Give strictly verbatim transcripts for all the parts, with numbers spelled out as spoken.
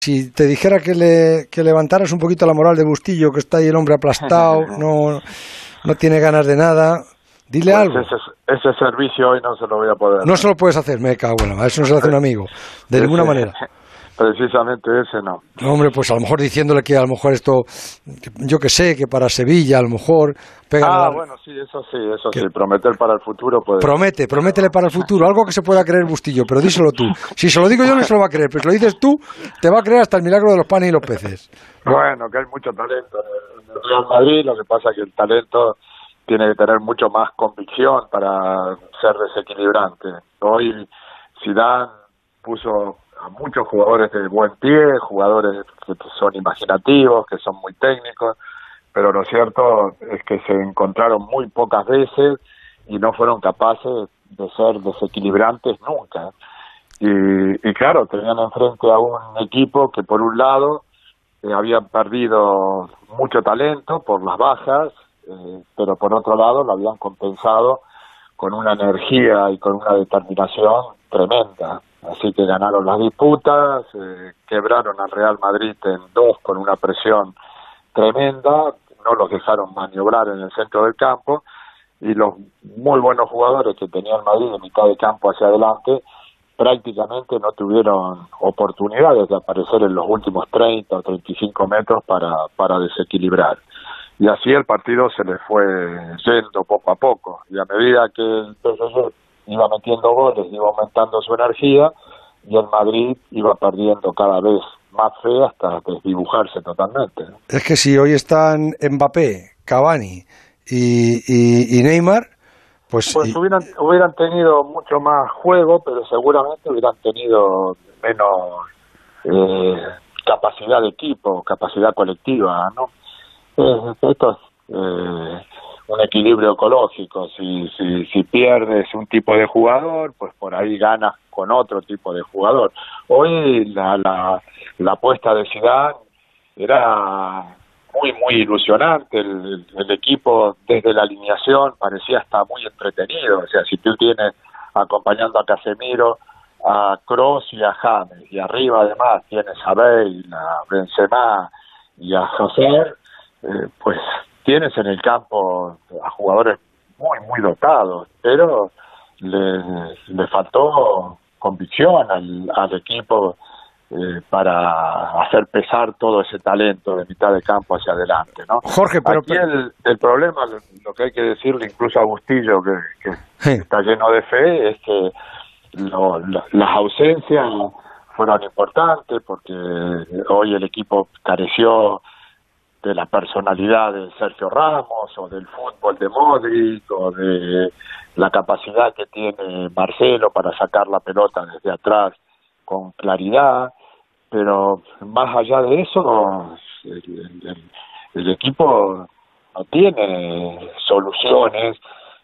Si te dijera que le que levantaras un poquito la moral de Bustillo, que está ahí el hombre aplastado, no, no tiene ganas de nada, dile pues algo. Ese, ese servicio hoy no se lo voy a poder. No se lo puedes hacer, me cago en la madre, eso no se lo hace un amigo, de ese, ninguna manera. Precisamente ese no. No, hombre, pues a lo mejor diciéndole que a lo mejor esto, yo que sé, que para Sevilla a lo mejor... Ah, la... bueno, sí, eso sí, eso que... sí, prometer para el futuro puede... Promete, prométele para el futuro, algo que se pueda creer Bustillo, pero díselo tú. Si se lo digo yo no se lo va a creer, pero si lo dices tú, te va a creer hasta el milagro de los panes y los peces. Bueno, que hay mucho talento en el Real Madrid, lo que pasa es que el talento tiene que tener mucho más convicción para ser desequilibrante. Hoy Zidane puso a muchos jugadores de buen pie, jugadores que son imaginativos, que son muy técnicos, pero lo cierto es que se encontraron muy pocas veces y no fueron capaces de ser desequilibrantes nunca. Y, y claro, tenían enfrente a un equipo que por un lado eh, habían perdido mucho talento por las bajas, eh, pero por otro lado lo habían compensado con una energía y con una determinación tremenda. Así que ganaron las disputas, eh, quebraron al Real Madrid en dos con una presión tremenda, no los dejaron maniobrar en el centro del campo y los muy buenos jugadores que tenía el Madrid de mitad de campo hacia adelante prácticamente no tuvieron oportunidades de aparecer en los últimos treinta o treinta y cinco metros para, para desequilibrar. Y así el partido se le fue yendo poco a poco y a medida que el P S G iba metiendo goles, iba aumentando su energía y el Madrid iba perdiendo cada vez más fe hasta desdibujarse totalmente, ¿no? Es que si hoy están Mbappé, Cavani y, y, y Neymar, pues... Pues y... hubieran, hubieran tenido mucho más juego, pero seguramente hubieran tenido menos eh, capacidad de equipo, capacidad colectiva, ¿no? Eh, esto es eh, un equilibrio ecológico. Si, si, si pierdes un tipo de jugador, pues por ahí ganas con otro tipo de jugador. Hoy la, la, la apuesta de Zidane era muy, muy ilusionante. El, el equipo desde la alineación parecía hasta muy entretenido. O sea, si tú tienes acompañando a Casemiro, a Kroos y a James, y arriba además tienes a Bale, a Benzema y a Hazard, eh, pues tienes en el campo a jugadores muy, muy dotados, pero le, le faltó convicción al, al equipo eh, para hacer pesar todo ese talento de mitad de campo hacia adelante, ¿no? Jorge, pero... Aquí el, el problema, lo que hay que decirle incluso a Bustillo, que, que sí. está lleno de fe, es que lo, lo, las ausencias fueron importantes porque hoy el equipo careció de la personalidad de Sergio Ramos o del fútbol de Modric o de la capacidad que tiene Marcelo para sacar la pelota desde atrás con claridad, pero más allá de eso el, el, el equipo no tiene soluciones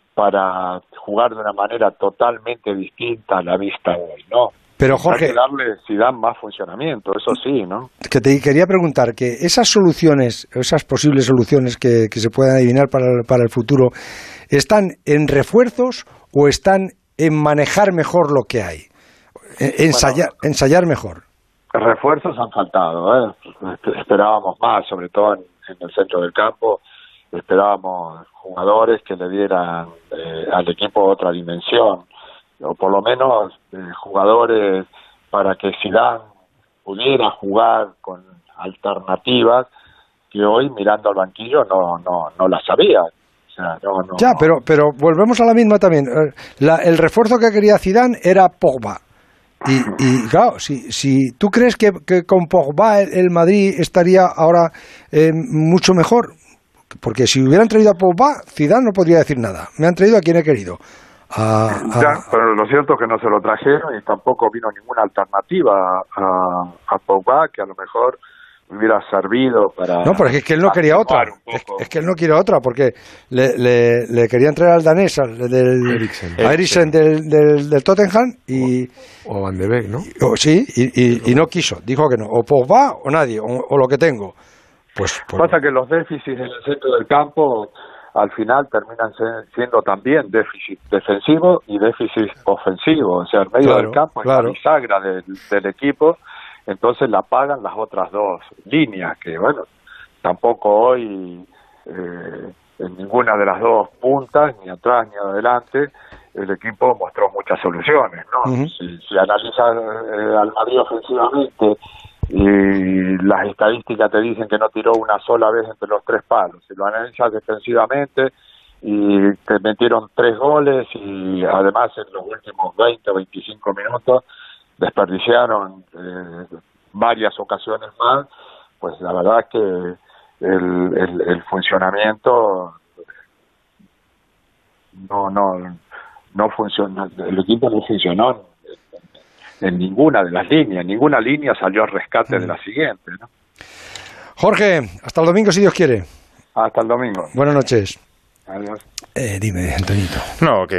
para jugar de una manera totalmente distinta a la vista hoy, ¿no? Pero Jorge, hay que darle si dan más funcionamiento, eso sí, ¿no? Que te quería preguntar que esas soluciones, esas posibles soluciones que, que se puedan adivinar para el, para el futuro, ¿están en refuerzos o están en manejar mejor lo que hay? Ensayar, bueno, ensayar mejor. Refuerzos han faltado, ¿eh? Esperábamos más, sobre todo en, en el centro del campo, esperábamos jugadores que le dieran eh, al equipo otra dimensión, o por lo menos eh, jugadores para que Zidane pudiera jugar con alternativas que hoy mirando al banquillo no no no las sabía. O sea, no, no, ya, pero pero volvemos a la misma también. La, el refuerzo que quería Zidane era Pogba. Y, y claro, si, si tú crees que, que con Pogba el, el Madrid estaría ahora eh, mucho mejor, porque si hubieran traído a Pogba, Zidane no podría decir nada. Me han traído a quien he querido. A, a... Ya, pero lo cierto es que no se lo trajeron y tampoco vino ninguna alternativa a, a Pogba que a lo mejor hubiera servido para... No, pero es que él no quería otra, es, es que él no quiere otra, porque le, le, le querían traer al danés, al, del, Eriksen, a Eriksen del, del, del Tottenham, y... O, o Van de Beek, ¿no? Y, o, sí, y, y, y no quiso, dijo que no, o Pogba o nadie, o, o lo que tengo. Pues, pues pasa que los déficits en el centro del campo al final terminan siendo también déficit defensivo y déficit ofensivo, o sea, el medio claro, del campo claro. es la bisagra del, del equipo entonces la pagan las otras dos líneas, que bueno, tampoco hoy eh, en ninguna de las dos puntas, ni atrás ni adelante, el equipo mostró muchas soluciones, ¿no? Uh-huh. Si, si analizas eh, al Madrid ofensivamente y las estadísticas te dicen que no tiró una sola vez entre los tres palos, si lo analizas defensivamente y te metieron tres goles y además en los últimos veinte o veinticinco minutos desperdiciaron eh, varias ocasiones más, pues la verdad es que el, el, el funcionamiento no no no funciona, el equipo no funcionó en, en ninguna de las líneas, ninguna línea salió al rescate mm. de la siguiente, ¿no? Jorge, hasta el domingo si Dios quiere. Hasta el domingo. Buenas noches. Adiós. Eh, dime, Antonito. No, que